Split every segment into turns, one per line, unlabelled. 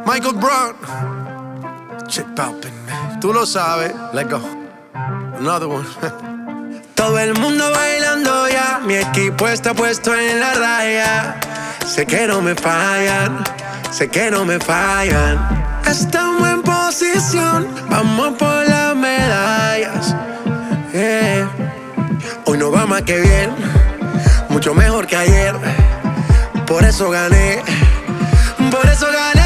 Michael Brown. Shit poppin', man. Tú lo sabes. Let's go. Another one.
Todo el mundo bailando ya, mi equipo está puesto en la raya. Sé que no me fallan, sé que no me fallan. Estamos en posición, vamos por las medallas. Hoy nos va más que bien, mucho mejor que ayer. Por eso gané, por eso gané.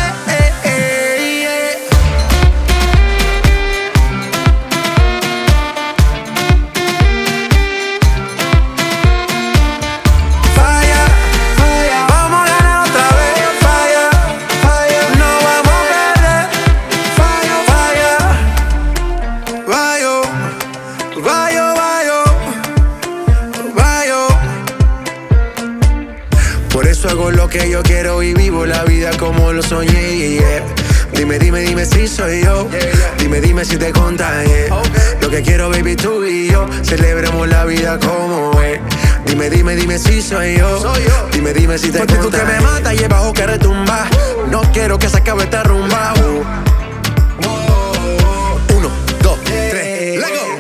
Por eso hago lo que yo quiero y vivo la vida como lo soñé, yeah. Dime, dime, dime si soy yo. Dime, dime si te contagié. Lo que quiero, baby, tú y yo celebremos la vida como es. Dime, dime, dime si soy yo. Dime, dime si te contagié. Porque tú que me matas y el bajo que retumba. No quiero que se acabe esta rumba. 1, 2, 3, let's go.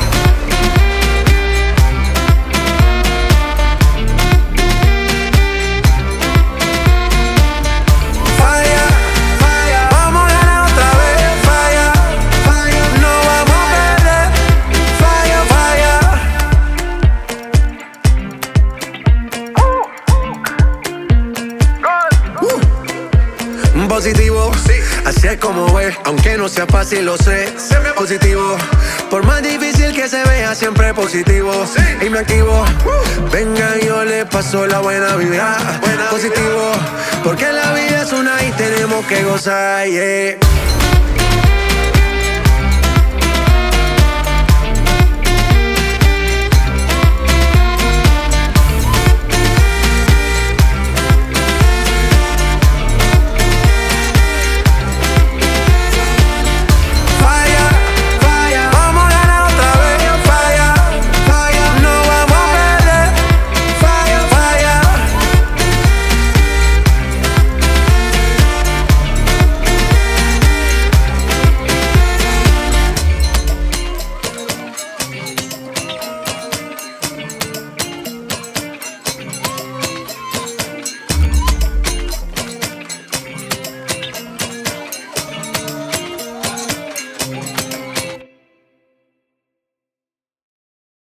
Positivo, sí. Así es como es, aunque no sea fácil, lo sé. Positivo, por más difícil que se vea, siempre positivo. Sí. Y me activo, venga, yo le paso la buena vibra. Positivo, porque la vida es una y tenemos que gozar, yeah.